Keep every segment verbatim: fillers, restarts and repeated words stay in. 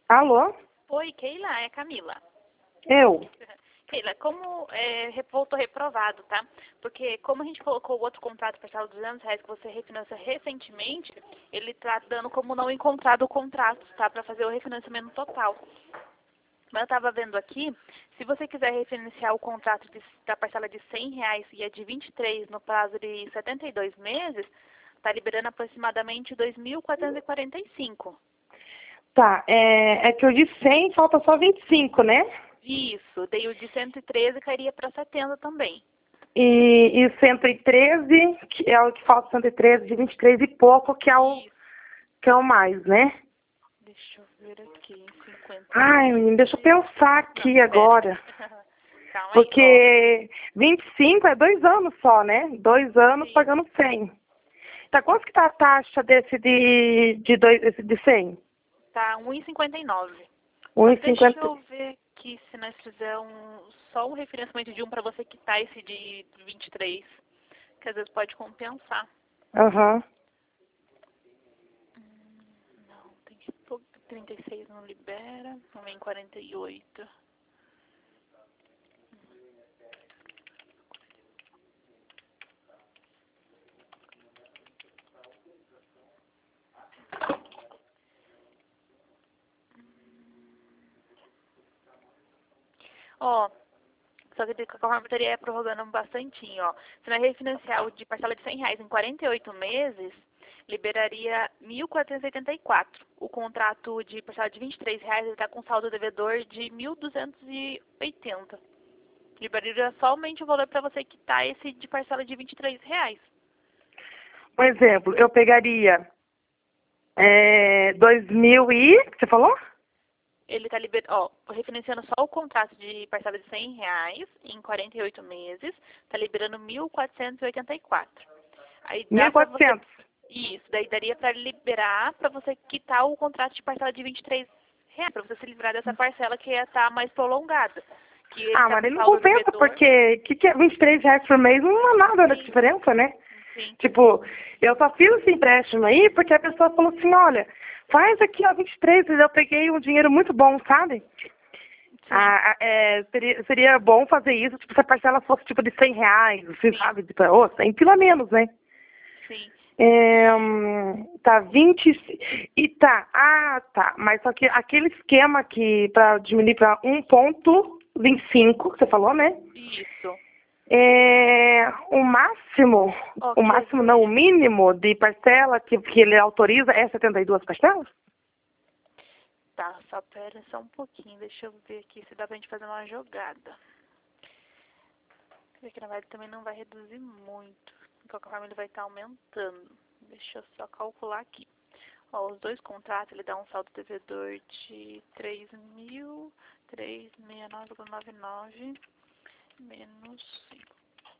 Alô? Oi, Keila, é Camila. Eu? Keila, como é, re- voltou reprovado, tá? Porque como a gente colocou o outro contrato parcelado de duzentos reais que você refinancia recentemente, ele tá dando como não encontrado o contrato, tá? Para fazer o refinanciamento total. Mas eu estava vendo aqui, se você quiser refinanciar o contrato de- da parcela de cem reais e a de vinte e três no prazo de setenta e dois meses, está liberando aproximadamente dois mil quatrocentos e quarenta e cinco. Tá, é, é que eu de cem falta só vinte e cinco, né? Isso, daí o de cento e treze cairia para setenta também. E, e cento e treze, que é o que falta cento e treze, de vinte e três e pouco, que é o, Isso. que é o mais, né? Deixa eu ver aqui, cinquenta e Ai, menino, deixa eu pensar Não, aqui pera. agora. Calma aí, ó. Porque vinte e cinco é dois anos só, né? Dois anos Sim, pagando cem. Tá, quanto que tá a taxa desse de, de, dois, esse de cem? tá um e cinquenta e nove. Um Mas e deixa cinquenta. eu ver aqui se nós fizermos só um referenciamento de um para você quitar esse de vinte e três, que às vezes pode compensar. Aham. Não, tem que pôr trinta e seis não libera, não vem quarenta e oito. Ó, só que de qualquer forma estaria prorrogando bastantinho, ó. Se nós refinanciar o de parcela de cem reais em quarenta e oito meses, liberaria mil quatrocentos e oitenta e quatro. O contrato de parcela de vinte e três reais está com saldo devedor de mil duzentos e oitenta. Liberaria somente o valor para você quitar esse de parcela de vinte e três reais. Um exemplo, eu pegaria é, dois mil e... que você falou? Ele está liber... ó, refinanciando só o contrato de parcela de cem reais em quarenta e oito meses, está liberando mil quatrocentos e oitenta e quatro. Aí Mil dá e para você. quatrocentos. Isso, daí daria para liberar para você quitar o contrato de parcela de vinte e três reais, para você se livrar dessa parcela que ia estar mais prolongada. Que ele Ah, está mas com ele não saldo compensa, devedor. porque que, que é vinte e três reais por mês não é nada da Sim, diferença, né? sim, Tipo, eu só fiz esse empréstimo aí porque a pessoa falou assim, olha, faz aqui, ó, vinte e três, eu peguei um dinheiro muito bom, sabe? sim, Ah, ah, é, seria, seria bom fazer isso, tipo, se a parcela fosse tipo de cem reais, assim, sim, sabe? Tipo, oh, cem pila menos, né? sim. É, hum, tá, vinte e tá, ah, tá, mas só que aquele esquema que para diminuir para um ponto vinte e cinco, que você falou, né? Isso. É, o máximo, Ó, o quer máximo não, o ver? mínimo de parcela que, que ele autoriza é setenta e duas parcelas? Tá, só pera só um pouquinho, deixa eu ver aqui se dá pra gente fazer uma jogada. Porque na verdade também não vai reduzir muito. De qualquer forma ele vai estar aumentando. Deixa eu só calcular aqui. Ó, os dois contratos, ele dá um saldo devedor de três mil trezentos e sessenta e nove vírgula noventa e nove menos cinco.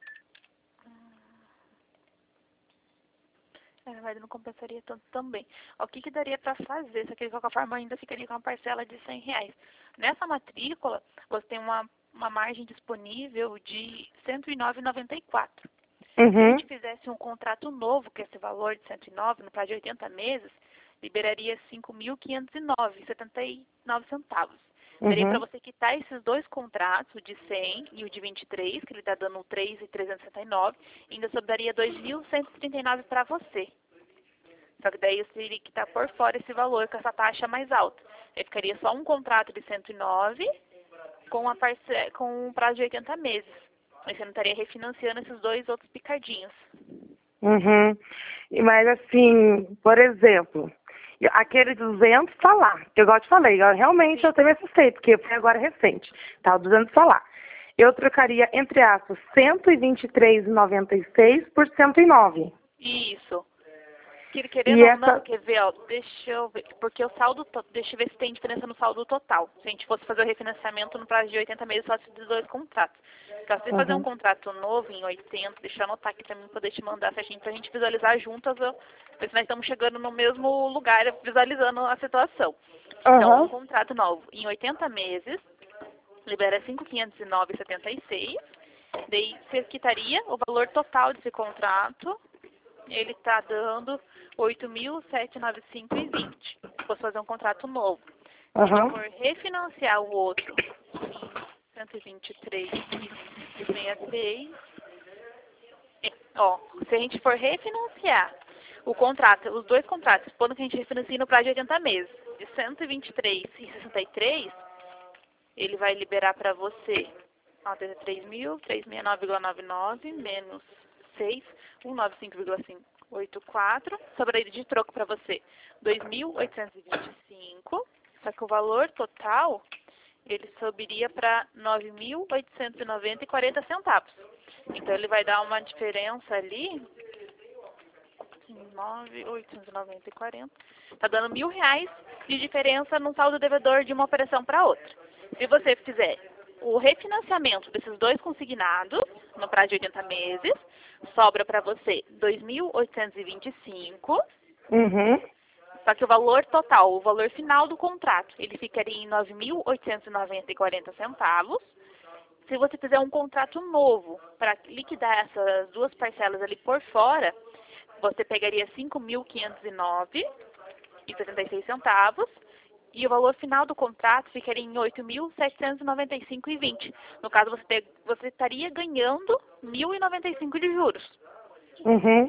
É, na verdade não compensaria tanto também. Ó, o que que daria para fazer? Só que de qualquer forma ainda ficaria com uma parcela de cem reais. Nessa matrícula, você tem uma, uma margem disponível de cento e nove vírgula noventa e quatro. Se a Uhum, gente fizesse um contrato novo, que é esse valor de cento e nove, no prazo de oitenta meses, liberaria cinco mil quinhentos e nove vírgula setenta e nove centavos. Daria para uhum, você quitar esses dois contratos, o de cem e o de vinte e três, que ele está dando três mil trezentos e sessenta e nove, e ainda sobraria dois mil cento e trinta e nove para você. Só que daí eu teria que estar por fora esse valor com essa taxa mais alta. Aí ficaria só um contrato de cento e nove com, a parce... com um prazo de oitenta meses. Aí você não estaria refinanciando esses dois outros picadinhos. uhum. E, mas assim, por exemplo, aquele duzentos tá lá, que eu igual te falei, eu, realmente eu Sim. também assustei, porque foi agora recente, tá, o duzentos tá lá. Eu trocaria, entre aspas, cento e vinte e três vírgula noventa e seis por cento e nove. Isso. Que- Querendo E ou não, essa, quer ver, ó, deixa eu ver, porque o saldo, to- deixa eu ver se tem diferença no saldo total. Se a gente fosse fazer o refinanciamento no prazo de oitenta meses, só se dos dois contratos. Então, se fazer um uhum, contrato novo em oitenta, deixa eu anotar aqui pra mim poder te mandar certinho pra gente visualizar juntas, ó, ver se nós estamos chegando no mesmo lugar, visualizando a situação. Então, um uhum, contrato novo em oitenta meses, libera cinco mil quinhentos e nove vírgula setenta e seis, daí você quitaria o valor total desse contrato, ele está dando oito mil setecentos e noventa e cinco vírgula vinte. Se fosse fazer um contrato novo. Aham. for refinanciar o outro em cento e vinte e três e sessenta e três, é, ó, se a gente for refinanciar o contrato, os dois contratos, quando que a gente refinancia no prazo de oitenta meses, de cento e vinte e três e sessenta e três, ele vai liberar para você, ó, três mil, trezentos e sessenta e nove vírgula noventa e nove menos seis, cento e noventa e cinco vírgula quinhentos e oitenta e quatro, sobraria de troco para você dois mil oitocentos e vinte e cinco, só que o valor total, ele subiria para nove mil oitocentos e noventa e quarenta centavos. Então, ele vai dar uma diferença ali, nove mil oitocentos e noventa e quarenta, tá dando mil reais de diferença no saldo devedor de uma operação para outra. Se você fizer o refinanciamento desses dois consignados, no prazo de oitenta meses, sobra para você dois mil oitocentos e vinte e cinco, Uhum. só que o valor total, o valor final do contrato, ele ficaria em nove mil oitocentos e noventa e quarenta centavos. Se você fizer um contrato novo para liquidar essas duas parcelas ali por fora, você pegaria cinco mil quinhentos e nove vírgula setenta e seis centavos e o valor final do contrato ficaria em oito mil setecentos e noventa e cinco vírgula vinte. No caso, você, te, você estaria ganhando mil e noventa e cinco de juros. Uhum.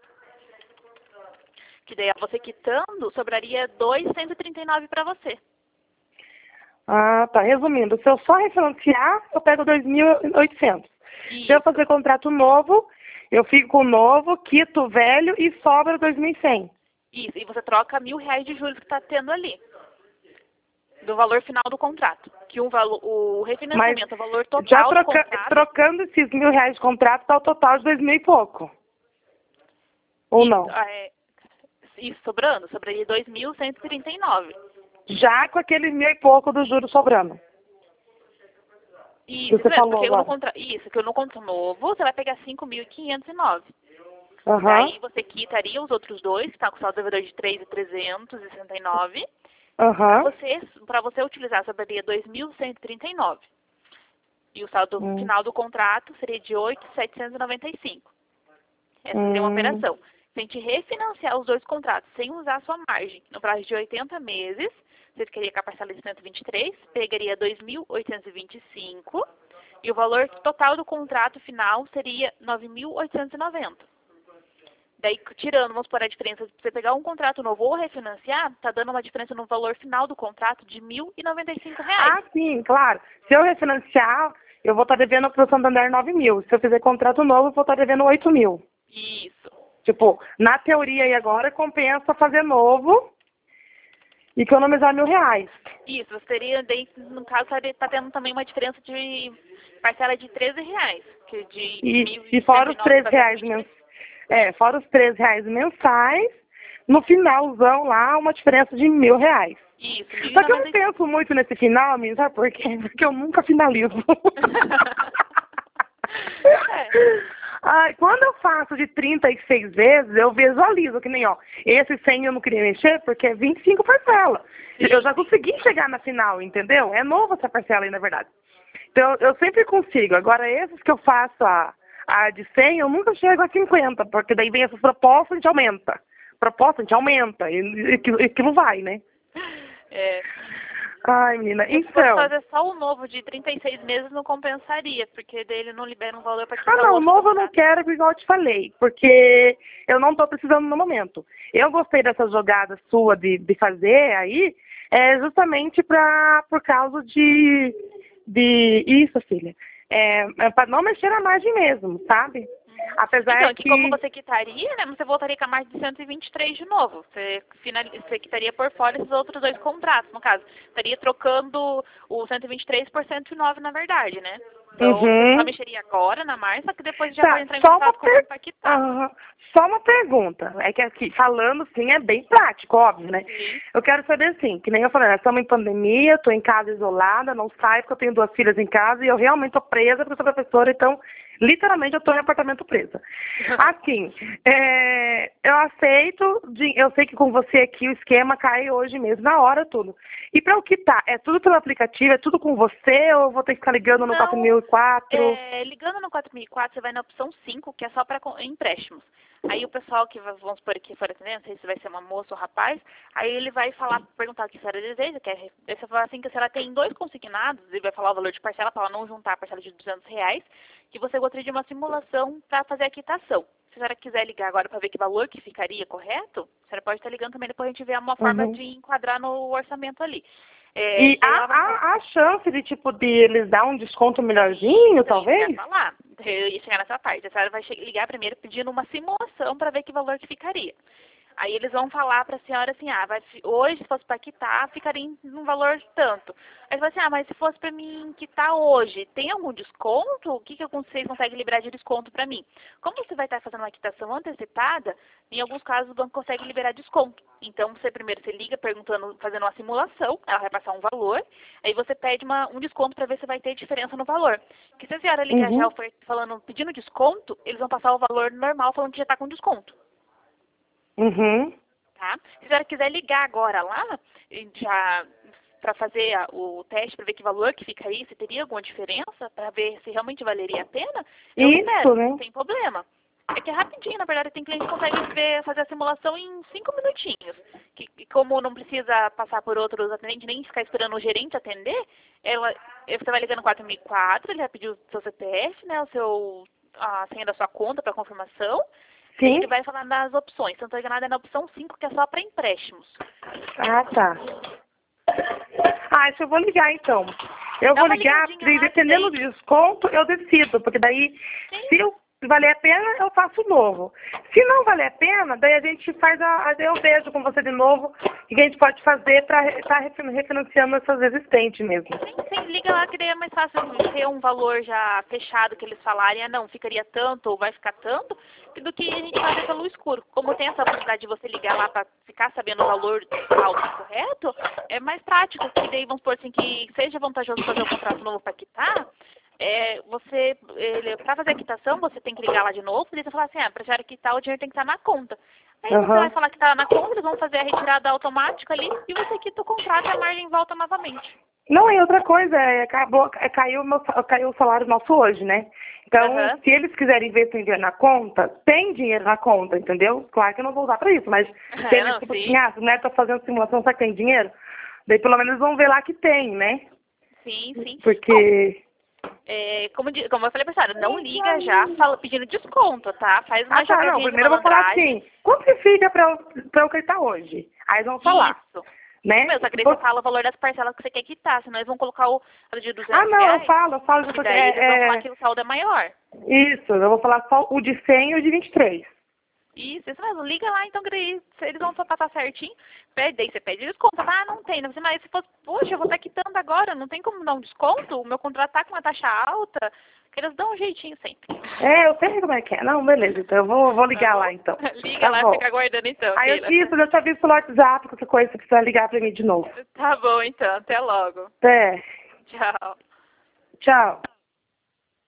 Que daí, você quitando, sobraria dois mil cento e trinta e nove para você. Ah, tá. Resumindo, se eu só refinanciar, eu pego dois mil e oitocentos. Se eu fazer contrato novo, eu fico com o novo, quito o velho e sobra dois mil e cem. Isso, e você troca mil reais de juros que está tendo ali, do valor final do contrato. Que um valo, o refinanciamento, Mas o valor total já do troca, contrato... trocando esses mil reais de contrato, dá o total de dois mil e pouco. Ou isso, não? É, isso, sobrando, sobraria dois mil cento e trinta e nove. Já com aquele mil e pouco do juro sobrando. Isso, Que você mesmo, falou porque no agora. contra... isso, que no contrato novo, você vai pegar cinco mil quinhentos e nove. Uhum. Daí você quitaria os outros dois, que está com saldo devedor de três mil trezentos e sessenta e nove. Uhum. Para você, para você utilizar, sobraria dois mil cento e trinta e nove. E o saldo Hum. final do contrato seria de oito mil setecentos e noventa e cinco. Essa Hum. seria uma operação. Se a gente refinanciar os dois contratos sem usar a sua margem, no prazo de oitenta meses, você ficaria com a parcela de cento e vinte e três, pegaria dois mil oitocentos e vinte e cinco e o valor total do contrato final seria nove mil oitocentos e noventa. Daí, tirando, vamos por a diferença, se você pegar um contrato novo ou refinanciar, está dando uma diferença no valor final do contrato de mil e noventa e cinco reais. Ah, sim, claro. Se eu refinanciar, eu vou estar devendo para o Santander nove mil. Se eu fizer contrato novo, eu vou estar devendo oito mil. Isso. Tipo, na teoria aí agora, compensa fazer novo e economizar mil reais. Isso, você teria, daí, no caso, está tendo também uma diferença de parcela de treze reais. Que de E, e fora os treze reais mensais. É, fora os treze reais mensais, no finalzão lá, uma diferença de mil reais. Isso, Só que eu não penso muito nesse final, menino, sabe por quê? Porque eu nunca finalizo. É. Ai, quando eu faço de trinta e seis vezes, eu visualizo, que nem, ó, esse cem eu não queria mexer porque é vinte e cinco parcelas. Sim. Eu já consegui chegar na final, entendeu? É nova essa parcela aí, na verdade. Então, eu sempre consigo. Agora, esses que eu faço a, a de cem, eu nunca chego a cinquenta, porque daí vem essas propostas, a gente aumenta. Proposta, a gente aumenta, e, e, e aquilo vai, né? É. Ai, menina, Se então... fosse fazer só o novo de trinta e seis meses, não compensaria, porque daí ele não libera um valor para Ah, não, o novo eu não quero, igual eu te falei, porque eu não estou precisando no momento. Eu gostei dessa jogada sua de, de fazer aí, é justamente pra, por causa de, de isso, filha, é, é para não mexer na margem mesmo, sabe? Apesar então, que, que... como você quitaria, né, você voltaria com a margem de cento e vinte e três de novo. Você, final, você quitaria por fora esses outros dois contratos, no caso. Estaria trocando o cento e vinte e três por cento e nove, na verdade, né? Então, Uhum. você só mexeria agora na margem, só que depois já Tá, pode entrar em só contato uma com ele para per... quitar. Uhum. Só uma pergunta, é que aqui, falando assim, é bem prático, óbvio, né? Sim. Eu quero saber assim, que nem eu falei, nós estamos em pandemia, estou em casa isolada, não saio porque eu tenho duas filhas em casa e eu realmente estou presa porque eu sou professora, então, literalmente, eu estou em apartamento presa. Assim, é, eu aceito, de, eu sei que com você aqui o esquema cai hoje mesmo, na hora, tudo. E para o quitar, é tudo pelo aplicativo, é tudo com você ou eu vou ter que ficar ligando no Não, quatro mil e quatro? É, ligando no quatro mil e quatro, você vai na opção cinco, que é só para empréstimos. Aí o pessoal que, vai- vamos supor que for atendendo, não sei se vai ser uma moça ou rapaz, aí ele vai falar, perguntar o que a senhora deseja, que é, você fala assim que a senhora tem dois consignados, ele vai falar o valor de parcela para ela não juntar a parcela de duzentos reais, que você gostaria de uma simulação para fazer a quitação. Se a senhora quiser ligar agora para ver que valor que ficaria correto, a senhora pode estar ligando também, depois a gente vê uma forma Uhum. de enquadrar no orçamento ali. É, E e aí há, ela vai falar, há, há chance de, tipo, de eles dar um desconto melhorzinho, eu talvez? ia falar, eu ia chegar nessa parte. A senhora vai che- ligar primeiro pedindo uma simulação para ver que valor que ficaria. Aí eles vão falar para a senhora assim, ah, vai, fi- hoje se fosse para quitar, ficaria em um valor tanto. Aí você fala assim, ah, mas se fosse para mim quitar hoje, tem algum desconto? O que, que eu consigo- vocês conseguem liberar de desconto para mim? Como você vai estar fazendo uma quitação antecipada, em alguns casos o banco consegue liberar desconto. Então você primeiro você liga perguntando, fazendo uma simulação, ela vai passar um valor, aí você pede uma, um desconto para ver se vai ter diferença no valor. Porque se a senhora ligar já Uhum. ofer- falando, pedindo desconto, eles vão passar o valor normal falando que já está com desconto. Uhum. Tá? Se a senhora quiser ligar agora lá, e já para fazer a- o teste, para ver que valor que ficaria, se teria alguma diferença, para ver se realmente valeria a pena, eu Isso, espero, né? não tem problema. É que é rapidinho, na verdade, tem cliente que consegue ver, fazer a simulação em cinco minutinhos. Que, que como não precisa passar por outros atendentes, nem ficar esperando o gerente atender, ela, você vai ligando quatro mil e quatro, ele vai pedir o seu C P F, né, o seu, a senha da sua conta para confirmação, e aí Sim. ele vai falar das opções. Se eu não estou enganada, é na opção cinco, que é só para empréstimos. Ah, tá. Ah, isso eu vou ligar, então. Eu Dá vou uma ligar, ligadinha porque lá, que dependendo daí... do desconto, eu decido. Porque daí, Sim. se eu valer a pena, eu faço o novo. Se não valer a pena, daí a gente faz a... a- Eu vejo com você de novo o que a gente pode fazer para estar refinanciando essas existentes mesmo. Sim, sim, liga lá que daí é mais fácil ter um valor já fechado que eles falarem, ah, não, ficaria tanto ou vai ficar tanto, do que a gente fazer pelo escuro. Como tem essa possibilidade de você ligar lá para ficar sabendo o valor total correto, é mais prático, que daí vamos supor assim que seja vantajoso fazer o contrato novo para quitar, é, você, para fazer a quitação, você tem que ligar lá de novo, e daí você falar assim, ah, para já quitar o dinheiro tem que estar na conta. Aí você vai Aham. falar que está na conta, eles vão fazer a retirada automática ali, e você quita o contrato e a margem volta novamente. Não, e outra coisa, é, acabou, é, caiu, o meu, caiu o salário nosso hoje, né? Então, Aham. se eles quiserem ver se tem dinheiro na conta, tem dinheiro na conta, entendeu? Claro que eu não vou usar pra isso, mas se É, eles, não, tipo sim. assim, ah, se o Neto tá fazendo simulação, sabe que tem dinheiro? Daí pelo menos vão ver lá que tem, né? Sim, sim. Bom, Porque... é, como, di- como eu falei pra senhora, não liga já fala, pedindo desconto, tá? Faz Ah, uma tá, não, jogadinha de primeiro eu vou falar malandragem. assim, quanto que fica pra eu, pra eu acreditar hoje? Aí eles vão falar, Isso. né? Meu, só que daí Vou- você fala o valor das parcelas que você quer quitar, senão eles vão colocar o a de Ah, duzentos não, eu reais, falo, eu falo, que porque daí eles vão é, falar é, que o saldo é maior. isso, eu vou falar só o de cem e o de vinte e três. Isso, isso mesmo. Liga lá, então, que daí se eles vão só passar certinho. Pede, daí você pede desconto. Ah, não tem. Né? Você, mas se fosse, poxa, eu vou estar quitando agora, não tem como dar um desconto? O meu contrato tá com uma taxa alta. Que eles dão um jeitinho sempre. É, eu sei como é que é. Não, beleza, então eu vou, vou ligar Tá lá, bom? então. Liga Tá lá, bom. fica aguardando então, Aí eu filha. te, eu te aviso pelo WhatsApp, qualquer coisa, se precisar ligar pra mim de novo. Tá bom, então. Até logo. Até. Tchau. Tchau.